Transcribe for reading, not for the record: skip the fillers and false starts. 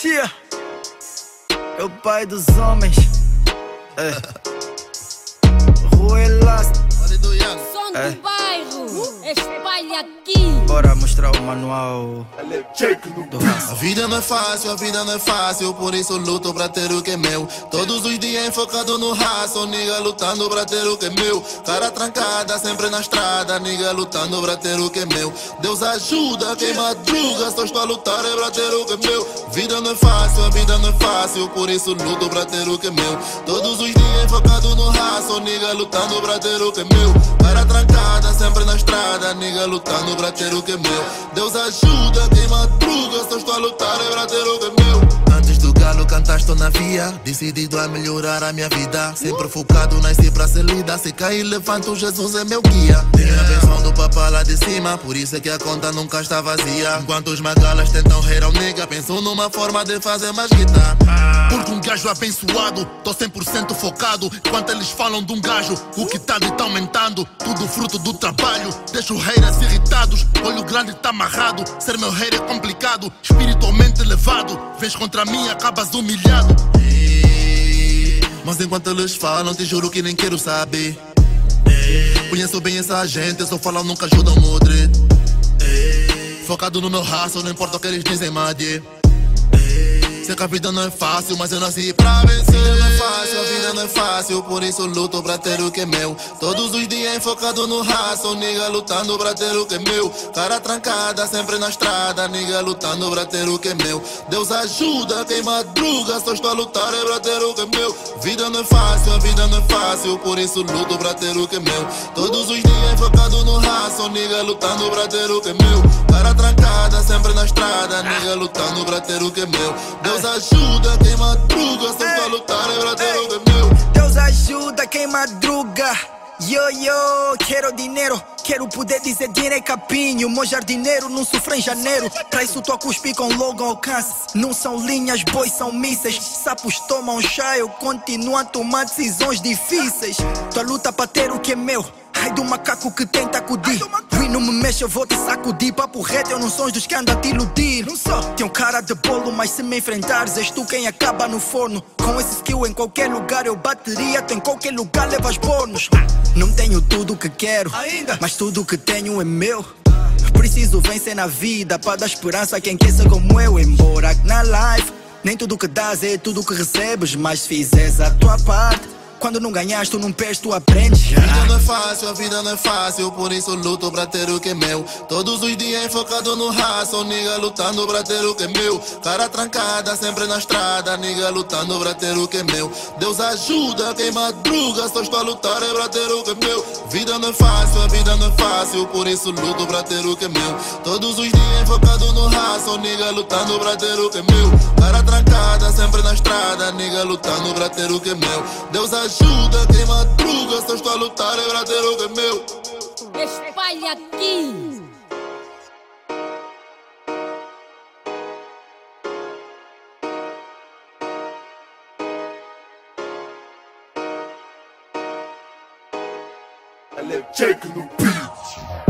Tia é o pai dos homens. Rua Elástico. Som do bairro, espalha aqui. Bora mostrar o manual do raça. A vida não é fácil, por isso luto pra ter o que é meu. Todos os dias enfocado no raço, nigga lutando pra ter o que é meu. Cara trancada, sempre na estrada, nigga lutando pra ter o que é meu. Deus ajuda quem madruga, só estou a lutar é pra ter o que é meu. Vida não é fácil, por isso luto pra ter o que é meu. Todos os dias enfocado no raço, nigga lutando pra ter o que é meu. Cara trancada, sempre na estrada, nigga lutando pra ter o que é meu. Deus ajuda quem madruga, só estou a lutar é pra ter o que é meu. Antes do galo cantar estou na via, decidido a melhorar a minha vida. Sempre focado, nasci pra ser lida. Se cair levanto, Jesus é meu guia. Tenho a benção do papá lá de cima, por isso é que a conta nunca está vazia. Enquanto os magalas tentam rir ao nega, penso numa forma de fazer mais guitarra. Porque um gajo abençoado, tô 100% focado. Enquanto eles falam de um gajo, o que tá de tá aumentando. Tudo fruto do trabalho, deixo haters irritados. Olho grande tá amarrado, ser meu hater é complicado. Espiritualmente elevado, vens contra mim acabas humilhado. Mas enquanto eles falam, te juro que nem quero saber. Conheço bem essa gente, só falam nunca ajudam mudre. Focado no meu raço, não importa o que eles dizem, madie. Sei que a vida não é fácil, mas eu nasci pra vencer. A vida não é fácil, por isso luto pra ter o que é meu. Todos os dias enfocado no raço, nigga lutando pra ter o que é meu. Cara trancada, sempre na estrada, nigga lutando pra ter o que é meu. Deus ajuda quem madruga, só estou a lutar é pra ter o que é meu. Vida não é fácil, por isso luto pra ter o que é meu. Todos os dias enfocado no raço, nigga lutando pra ter o que é meu. Cara trancada, sempre na estrada, nigga lutando pra ter o que é meu. Deus ajuda quem madruga, só estou a lutar é pra ter o que é meu. Deus ajuda quem madruga. Quero dinheiro, quero poder dizer dinheiro é capinho. Meu jardineiro não sofre em janeiro. Pra isso tô a cuspir com logo alcance. Não são linhas, bois são mísseis. Sapos tomam chá, eu continuo a tomar decisões difíceis. Tô a luta pra ter o que é meu. Ai do macaco que tenta acudir. Ui, não me mexe, eu vou te sacudir. Papo reto, eu não sou dos que andam a te iludir. Não sou. Tem um cara de bolo, mas se me enfrentares, és tu quem acaba no forno. Com esse skill em qualquer lugar eu bateria. Tu em qualquer lugar levas bônus. Não tenho tudo o que quero ainda, mas tudo o que tenho é meu. Preciso vencer na vida pra dar esperança a quem quer ser como eu. Embora que na life nem tudo que dás é tudo que recebes, mas se fizeres a tua parte, quando não ganhas, tu não perdes, tu aprendes. A vida não é fácil, por isso luto pra ter o que é meu. Todos os dias enfocado no raço, nigga lutando pra ter o que é meu. Cara trancada, sempre na estrada, nigga lutando pra ter o que é meu. Deus ajuda quem madruga, só estou a lutar é pra ter o que é meu. Vida não é fácil, por isso luto pra ter o que é meu. Todos os dias enfocado no raço, nigga lutando pra ter o que é meu. Cara trancada, sempre na estrada, nigga lutando pra ter o que é meu. Deus ajuda quem madruga, só estou a lutar é pra ter o que é meu. Espalha aqui. Jake no beat.